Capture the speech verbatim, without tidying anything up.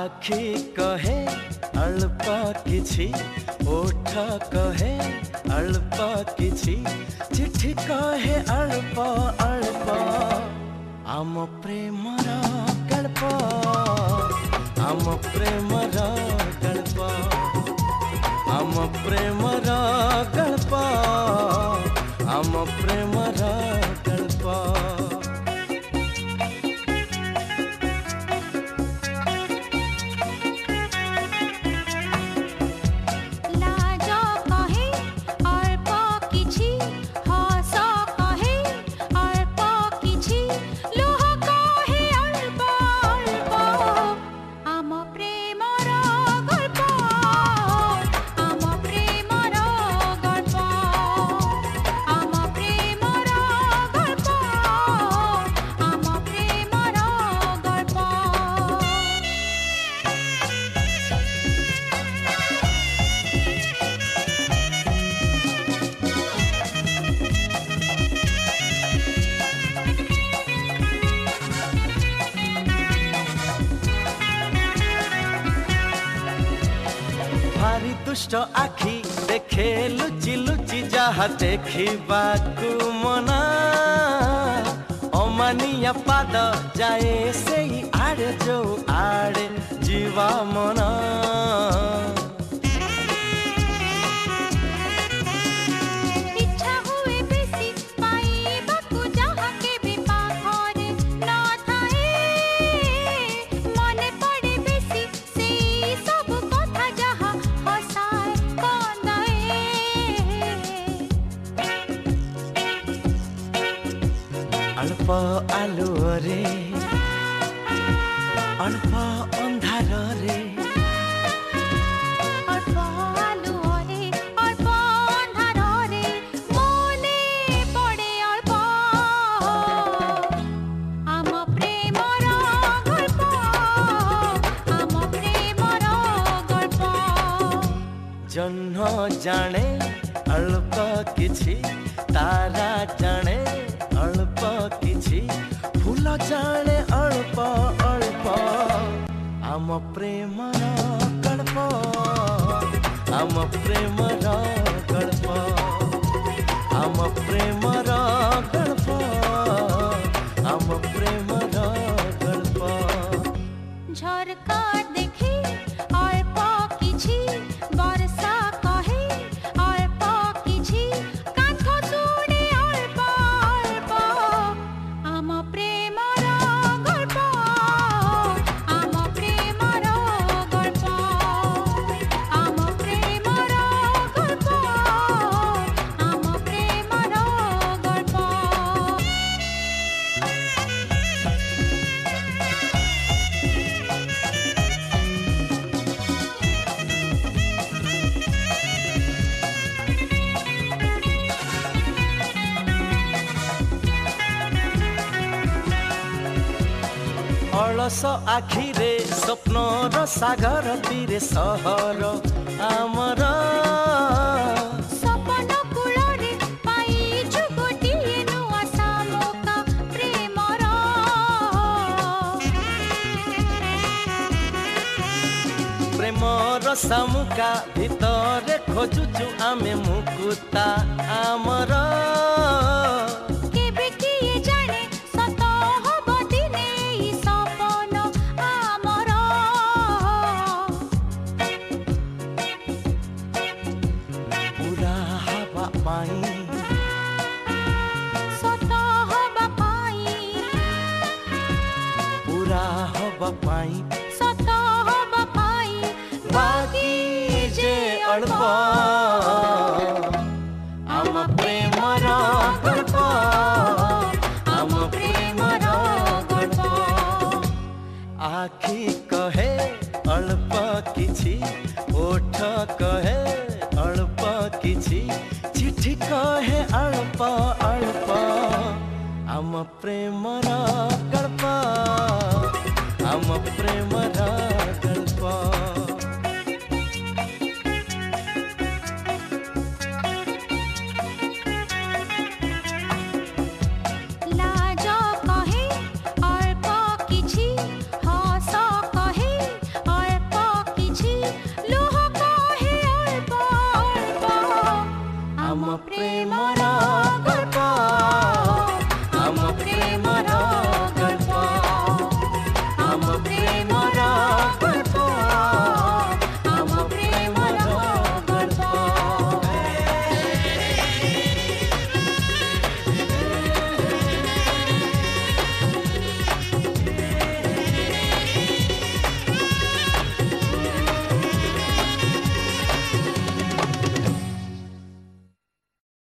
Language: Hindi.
आखि कहे अल्प किछि, ओठ कहे अल्प किछि, चिट्ठी कहे अल्प अल्प। आम प्रेमर गल्प, आम प्रेमर गल्प, आम प्रेमर गल्प, आम प्रेमर गल्प। भारी दुष्ट आखि देखे लुचि लुचि जहा देखिबाकु मना, अमानिया पाद जाए से आड़े जो आड़े जीवा मना। अल्प आलुओ रे अल्प अंधार रे, अल्प आलुओ रे अल्प अंधार रे, मने पड़े अल्प आम प्रेमर गल्प, आम प्रेमर गल्प। जह्न जाने अल्प किछि, तारा जाने अल्प किछि, फूल जाने अल्प अल्प। आम प्रेमर गल्प, आम प्रेमर गल्प, आम प्रेमर गल्प, आम प्रेमर गल्प। झरका देखी अल्प किछि, वर्षा कहे अल्प किछि, कांथ सुने अल्प अल्प। आम प्रेमर गल्प, आम प्रेमर गल्प, आम प्रेमर गल्प, आम प्रेमर गल्प। अलस आखिरे स्वप्नर सागर तीरे सहर आमर। सपन कूଳରେ पाइछु गोटिए नुआ शामुका प्रेमर। प्रेमर शामुका भितरे खोजुचु आमे मुकुता आमर। केबे किए जाने सत हब दिने ई सपन आमर। पूरा हवा पाई सत हब पाई, पूरा हवा पाई, सत हब पाई, बाकी जे अल्प। आम प्रेमर गल्प, आम प्रेमर गल्प। आखि कहे अल्प किछि, ओठ कहे अल्प किछि, चिट्ठी कहे अल्प अल्प। आम प्रेमर गल्प, आम प्रेमर गल्प।